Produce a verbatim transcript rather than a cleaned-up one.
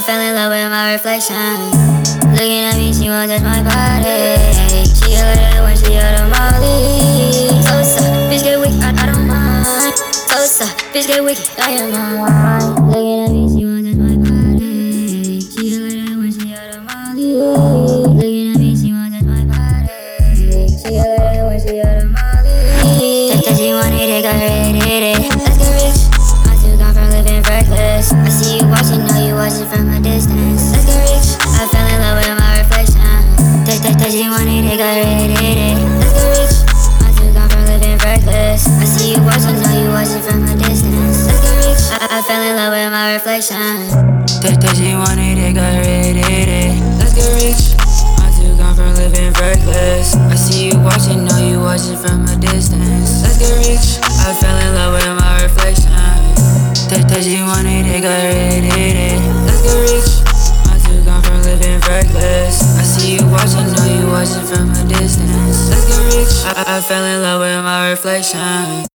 fell in love with my reflection. Looking at me, she won't touch my body. She get lit when she out of Molly. Closer, bitch get weak, I, I don't mind. Closer, bitch get weak, I am mine. Looking at me, she won't touch my body. She get lit when she out of Molly. Looking at me, she won't touch my body. She get lit when she out of Molly. That she wanted it, got her hit it. Let's get rich. I too gone from living reckless. I see you watching, know you watching from a distance. Let's get rich. I fell in love with my reflection. That, that, that she wanted it, got her hit it. Let's get rich. I too gone from living reckless. I see you watching, know you watching from a distance. Let's get rich. I, I fell in love with my reflection. That, that she wanted it, got her hit it. Let's get rich. I too gone from living reckless. I see you watching, know you watching from a distance. Let's get rich. I fell in love with my reflection. That, that she wanted it, got her hit it. Let's get rich. I too gone from living reckless. I see you watching, know you watching from a distance. Let's get rich. I, I fell in love with my reflection.